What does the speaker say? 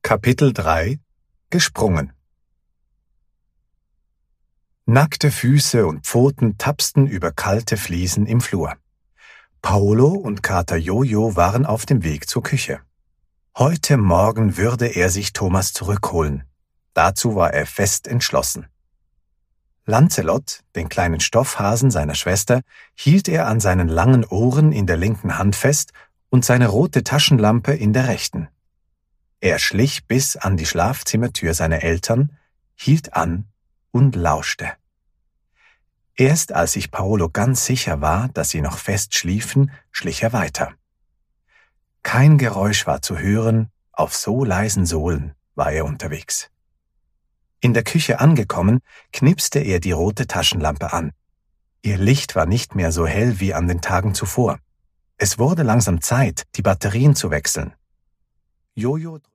Kapitel 3 – Gesprungen. Nackte Füße und Pfoten tapsten über kalte Fliesen im Flur. Paolo und Kater Jojo waren auf dem Weg zur Küche. Heute Morgen würde er sich Thomas zurückholen. Dazu war er fest entschlossen. Lancelot, den kleinen Stoffhasen seiner Schwester, hielt er an seinen langen Ohren in der linken Hand fest und seine rote Taschenlampe in der rechten. Er schlich bis an die Schlafzimmertür seiner Eltern, hielt an und lauschte. Erst als sich Paolo ganz sicher war, dass sie noch fest schliefen, schlich er weiter. Kein Geräusch war zu hören, auf so leisen Sohlen war er unterwegs. In der Küche angekommen, knipste er die rote Taschenlampe an. Ihr Licht war nicht mehr so hell wie an den Tagen zuvor. Es wurde langsam Zeit, die Batterien zu wechseln. Jojo